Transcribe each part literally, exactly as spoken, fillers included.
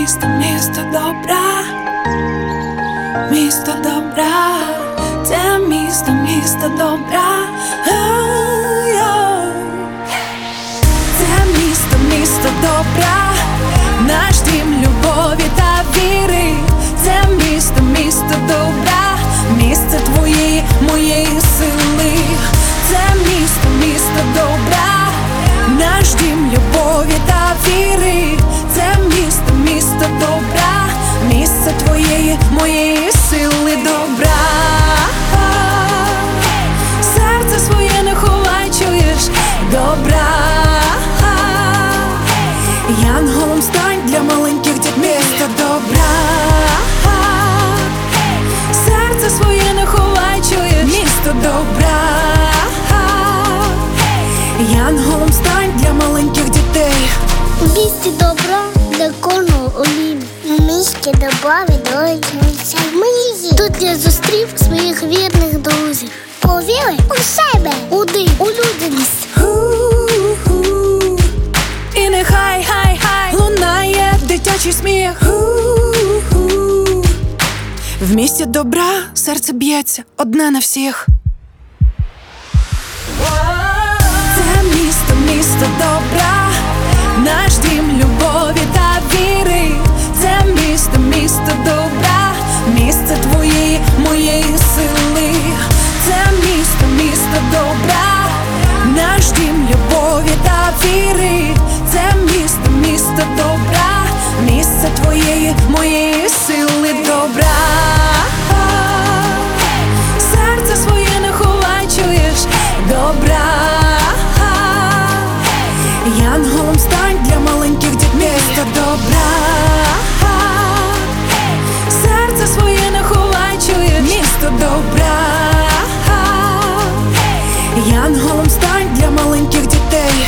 місто, місто добра, місто добра, це місто, місто добра. Це місто, місто добра, наш дім любові та віри. Це місто, місто добра, місце твоєї, моєї сили. Це місто, місто добра, наш дім любові та віри. Це місто, місто добра, місце твоєї, моєї сили добра. Серце своє не ховай, чуєш, добра. Янголом стань для маленьких дітей. Місто добра. Серце своє не ховай, чуєш, місто добра. Янголом стань для маленьких дітей. У місті добра для кожного олім. У місті добра відроджується мрії. Тут я зустрів своїх вірних друзів. Повіри у себе, у дим, у людяність. Ху-ху. І нехай, хай, хай лунає дитячий сміх. Ху-ху. В місті добра серце б'ється одне на всіх. Це місто, місто добра, наш дім любові та віри. Це місто, місто добра, місце твоєї, моєї сили. Це місто, місто добра, наш дім любові та віри. Це місто, місто добра, місце твоєї, моєї сили добра. Серце своє не ховай, чуєш, добра. Янголом стань для маленьких дітей. Місто добра. Серце своє не ховай, чуєш, місто добра. Янголом стань для маленьких дітей.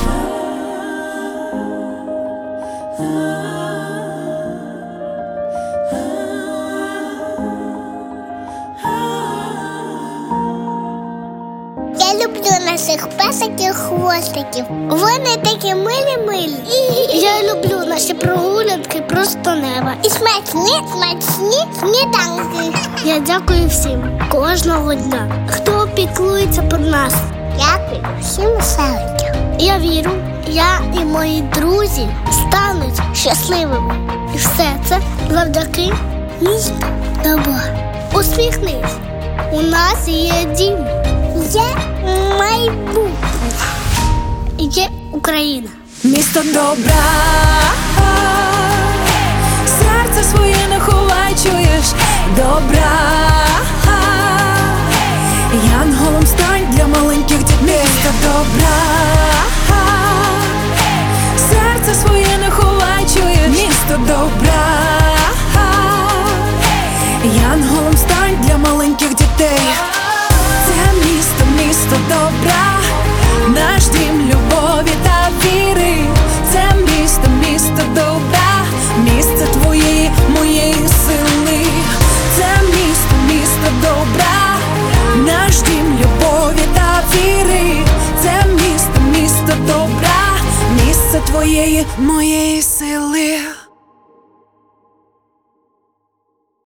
Я люблю наших песиків, хвостиків. Вони такі милі-милі. Я люблю наші прогулянки просто неба. І смачні, смачні сніданки. Я дякую всім кожного дня, хто піклується про нас. Дякую всім селикам. Я вірю, я і мої друзі стануть щасливими. І все це завдяки місту добра. Усміхнись, у нас є дім. Є майбутнє. Є Україна. Місто добра. Серце своє не ховай, чуєш, добра. Янголом стань для маленьких дітей. Місто добра. Серце своє не ховай, чуєш, місто добра. Янголом стань для маленьких дітей. Це місто, місто добра, наш дім любові та віри. Це місто, місто добра, місце твоєї, моєї сили. Це місто, місто добра, наш дім любові та віри. Це місто, місто добра, місце твоєї, моєї сили.